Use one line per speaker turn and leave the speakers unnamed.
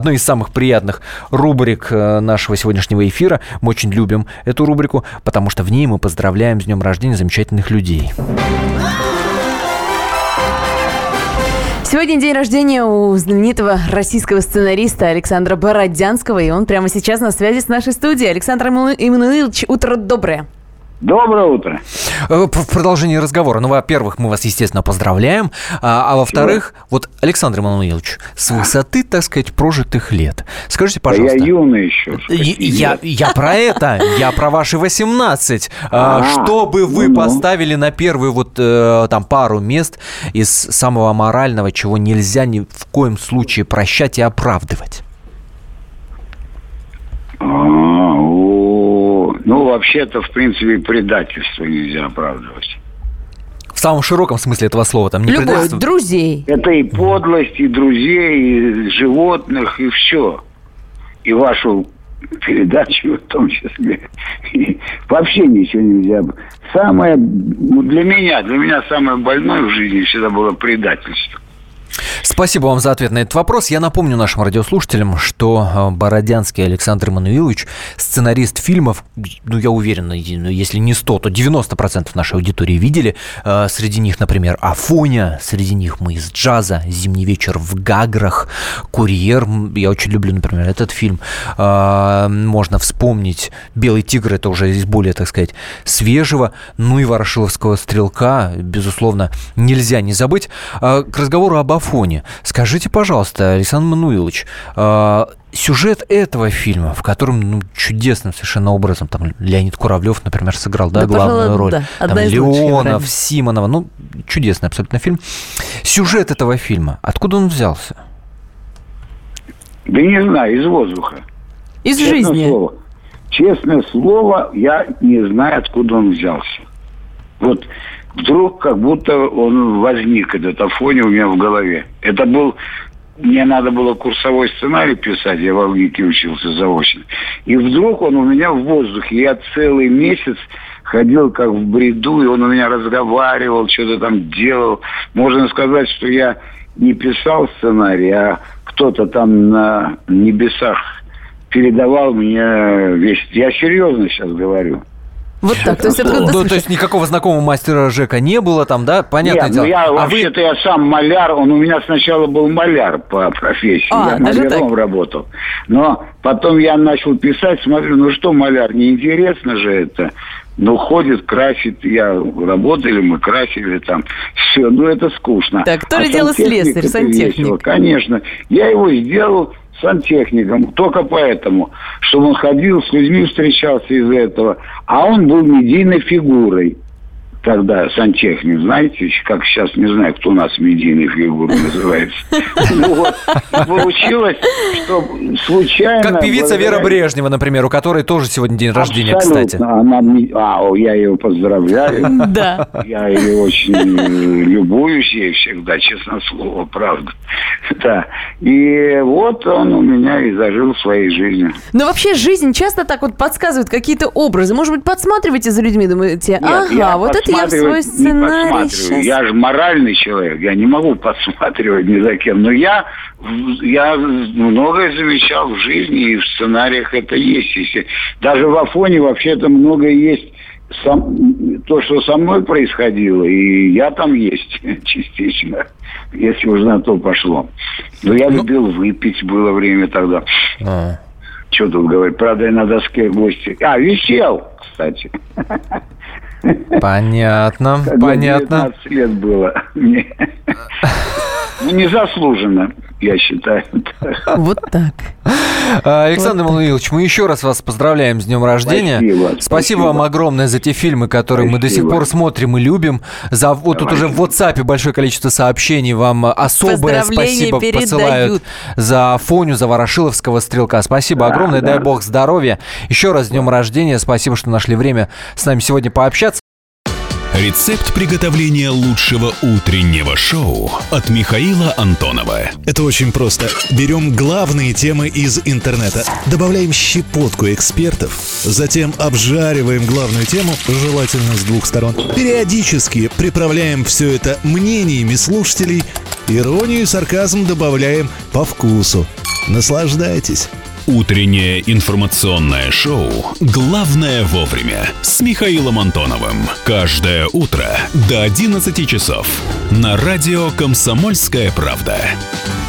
Одной из самых приятных рубрик нашего сегодняшнего эфира. Мы очень любим эту рубрику, потому что в ней мы поздравляем с днем рождения замечательных людей.
Сегодня день рождения у знаменитого российского сценариста Александра Бородянского, и он прямо сейчас на связи с нашей студией. Александр Эммануилович, утро доброе.
Доброе утро.
В продолжении разговора, во-первых, мы вас, естественно, поздравляем, а во-вторых, вот, Александр Эммануилович, с высоты, так сказать, прожитых лет, скажите, пожалуйста...
Я юный еще.
Я про это, я про ваши 18. Что бы вы поставили на первую там пару мест из самого аморального, чего нельзя ни в коем случае прощать и оправдывать?
Вообще-то, в принципе, предательство нельзя оправдывать.
В самом широком смысле этого слова. Там не
любовь, друзей.
Это и подлость, и друзей, и животных, и все. И вашу передачу в том числе. И вообще ничего нельзя. Для меня самое больное в жизни всегда было предательство.
Спасибо вам за ответ на этот вопрос. Я напомню нашим радиослушателям, что Бородянский Александр Эммануилович, сценарист фильмов, я уверен, если не 100, то 90% нашей аудитории видели. Среди них, например, «Афоня», среди них «Мы из джаза», «Зимний вечер в Гаграх», «Курьер». Я очень люблю, например, этот фильм. Можно вспомнить «Белый тигр», это уже из более, так сказать, свежего. И «Ворошиловского стрелка», безусловно, нельзя не забыть. К разговору об «Афоне». Скажите, пожалуйста, Александр Эммануилович, сюжет этого фильма, в котором чудесным совершенно образом там Леонид Куравлев, например, сыграл главную роль, там Леонов, Симонова, чудесный абсолютно фильм. Сюжет этого фильма, откуда он взялся?
Да не знаю, из воздуха.
Из жизни.
Честное слово, я не знаю, откуда он взялся. Вот вдруг как будто он возник, этот Афоня у меня в голове. Это был... Мне надо было курсовой сценарий писать, я в ВГИКе учился заочно. И вдруг он у меня в воздухе. Я целый месяц ходил как в бреду, и он у меня разговаривал, что-то там делал. Можно сказать, что я не писал сценарий, а кто-то там на небесах передавал мне весь... Я серьезно сейчас говорю.
Вот так, то есть
то есть никакого знакомого мастера Жека не было там, да? Понятное дело.
Я сам маляр, он у меня сначала был маляр по профессии, я маляром работал. Но потом я начал писать, смотрю, что маляр, неинтересно же это. Ходит, красит, мы красили там, все, это скучно.
Так, кто ли делал слесарь, сантехник?
Весело, конечно, я его сделал сантехником, только поэтому, чтобы он ходил, с людьми встречался из-за этого. А он был медийной фигурой. Тогда сантехник, знаете, как сейчас, не знаю, кто у нас медийной фигурой называется. Получилось, что случайно...
Как певица Вера Брежнева, например, у которой тоже сегодня день рождения, кстати.
Я ее поздравляю.
Да.
Я ее очень любуюсь ей всегда, честное слово, правда. Да. И вот он у меня и зажил своей жизнью.
Но вообще жизнь часто так подсказывает какие-то образы. Может быть, подсматриваете за людьми, думаете, вот это я в свой сценарий сейчас...
Я же моральный человек, я не могу подсматривать ни за кем. Но я многое замечал в жизни, и в сценариях это есть. Даже в Афоне вообще-то многое есть. То, что со мной происходило, и я там есть частично, если уж на то пошло. Но я любил выпить, было время тогда. Что тут говорить? Правда, я на доске гости... висел, кстати.
Понятно.
19 лет было мне. Незаслуженно, я считаю.
Вот так.
Александр Эммануилович, мы еще раз вас поздравляем с днем рождения. Спасибо вам огромное за те фильмы, которые мы до сих пор смотрим и любим. Тут уже в WhatsApp большое количество сообщений вам особое спасибо посылают за Афоню, за Ворошиловского стрелка. Спасибо огромное, дай бог здоровья. Еще раз с днем рождения. Спасибо, что нашли время с нами сегодня пообщаться.
Рецепт приготовления лучшего утреннего шоу от Михаила Антонова.
Это очень просто. Берем главные темы из интернета, добавляем щепотку экспертов, затем обжариваем главную тему, желательно с двух сторон. Периодически приправляем все это мнениями слушателей, иронию и сарказм добавляем по вкусу. Наслаждайтесь.
Утреннее информационное шоу «Главное вовремя» с Михаилом Антоновым. Каждое утро до 11 часов на радио «Комсомольская правда».